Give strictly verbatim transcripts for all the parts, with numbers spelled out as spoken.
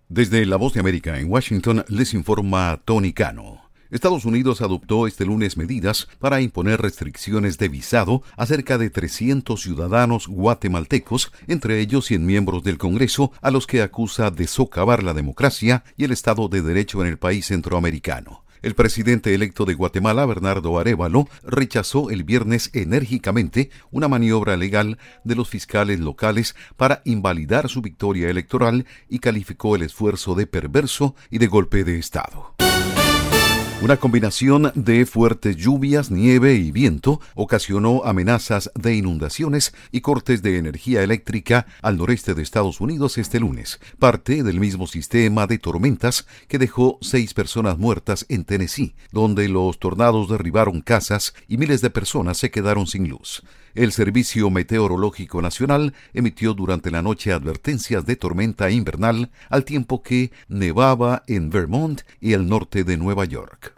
Desde La Voz de América en Washington les informa Tony Cano. Estados Unidos adoptó este lunes medidas para imponer restricciones de visado a cerca de trescientos ciudadanos guatemaltecos, entre ellos cien miembros del Congreso, a los que acusa de socavar la democracia y el Estado de Derecho en el país centroamericano. El presidente electo de Guatemala, Bernardo Arévalo, rechazó el viernes enérgicamente una maniobra legal de los fiscales locales para invalidar su victoria electoral y calificó el esfuerzo de perverso y de golpe de Estado. Una combinación de fuertes lluvias, nieve y viento ocasionó amenazas de inundaciones y cortes de energía eléctrica al noreste de Estados Unidos este lunes, parte del mismo sistema de tormentas que dejó seis personas muertas en Tennessee, donde los tornados derribaron casas y miles de personas se quedaron sin luz. El Servicio Meteorológico Nacional emitió durante la noche advertencias de tormenta invernal, al tiempo que nevaba en Vermont y el norte de Nueva York.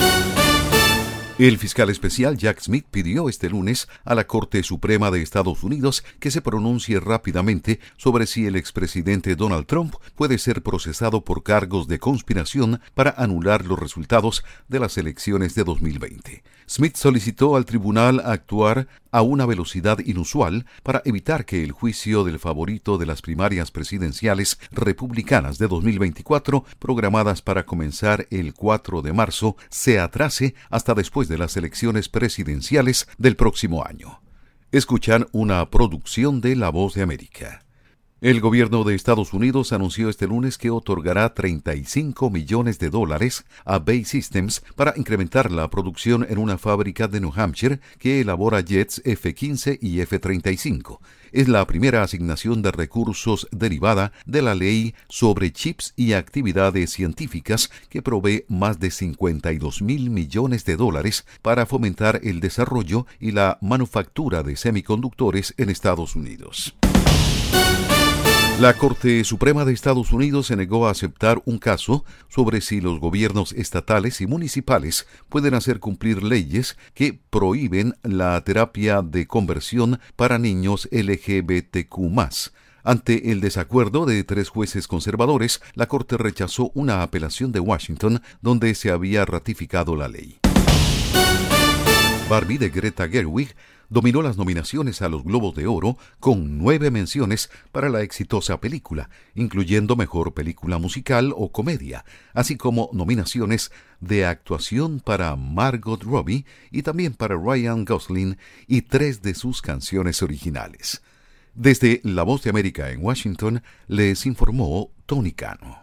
El fiscal especial Jack Smith pidió este lunes a la Corte Suprema de Estados Unidos que se pronuncie rápidamente sobre si el expresidente Donald Trump puede ser procesado por cargos de conspiración para anular los resultados de las elecciones de dos mil veinte. Smith solicitó al tribunal actuar a una velocidad inusual para evitar que el juicio del favorito de las primarias presidenciales republicanas de dos mil veinticuatro, programadas para comenzar el cuatro de marzo, se atrase hasta después de las elecciones presidenciales del próximo año. Escuchan una producción de La Voz de América. El gobierno de Estados Unidos anunció este lunes que otorgará treinta y cinco millones de dólares a Bay Systems para incrementar la producción en una fábrica de New Hampshire que elabora jets F quince y F treinta y cinco. Es la primera asignación de recursos derivada de la ley sobre chips y actividades científicas que provee más de cincuenta y dos mil millones de dólares para fomentar el desarrollo y la manufactura de semiconductores en Estados Unidos. La Corte Suprema de Estados Unidos se negó a aceptar un caso sobre si los gobiernos estatales y municipales pueden hacer cumplir leyes que prohíben la terapia de conversión para niños L G B T Q más. Ante el desacuerdo de tres jueces conservadores, la Corte rechazó una apelación de Washington donde se había ratificado la ley. Barbie de Greta Gerwig dominó las nominaciones a los Globos de Oro con nueve menciones para la exitosa película, incluyendo Mejor Película Musical o Comedia, así como nominaciones de actuación para Margot Robbie y también para Ryan Gosling y tres de sus canciones originales. Desde La Voz de América en Washington, les informó Tony Cano.